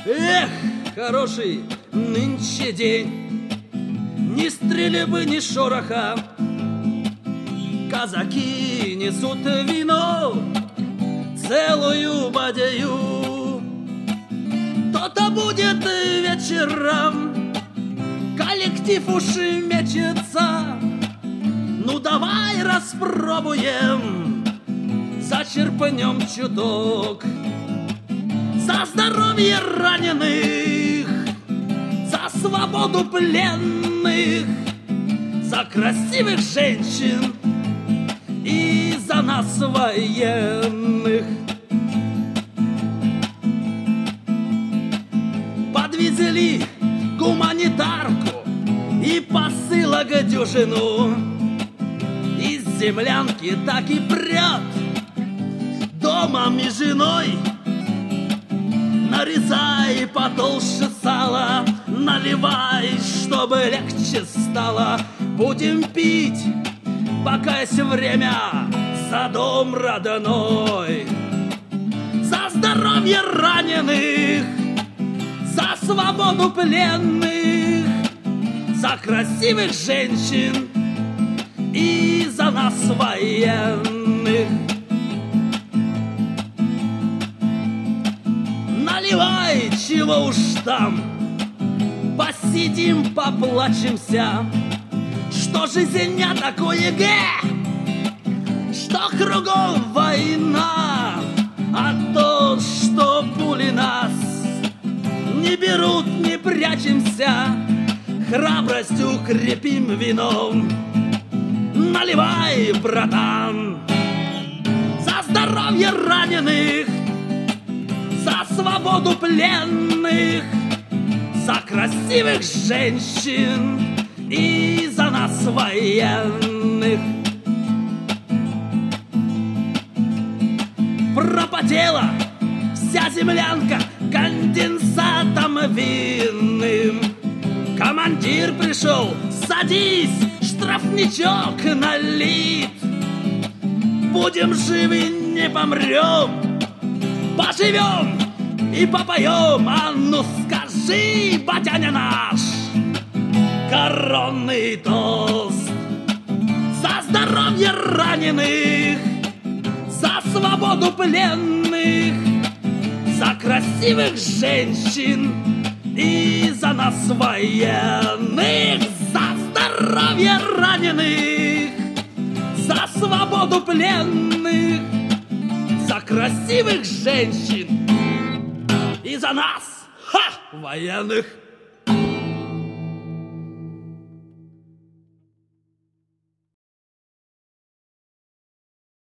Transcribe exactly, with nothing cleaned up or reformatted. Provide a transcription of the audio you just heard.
Эх, хороший нынче день, ни стрельбы, ни шороха. Казаки несут вино, целую бадью. То-то будет вечером, коллектив уж мечется. Ну давай распробуем, зачерпнем чуток. За здоровье раненых, за свободу пленных, за красивых женщин и за нас военных. Подвезли гуманитарку и посылок дюжину. Из землянки так и прет домом и женой. Нарезай потолще сала, наливай, чтобы легче стало. Будем пить, пока есть время, за дом родной. За здоровье раненых, за свободу пленных, за красивых женщин и за нас военных. Наливай, чего уж там, посидим, поплачемся. Что жизнь не такое, гэ, что кругом война, а то, что пули нас не берут, не прячемся, храбрость укрепим вином. Наливай, братан, за здоровье раненых, за свободу пленных, за красивых женщин и за нас военных. Пропотела вся землянка конденсатом винным. Командир пришел, садись, штрафничок налит. Будем живы, не помрем, поживем и попоем. А ну скажи, батяня наш, коронный тост. За здоровье раненых, за свободу пленных, за красивых женщин и за нас военных. За здоровье раненых, за свободу пленных, за красивых женщин и за нас, ха, военных.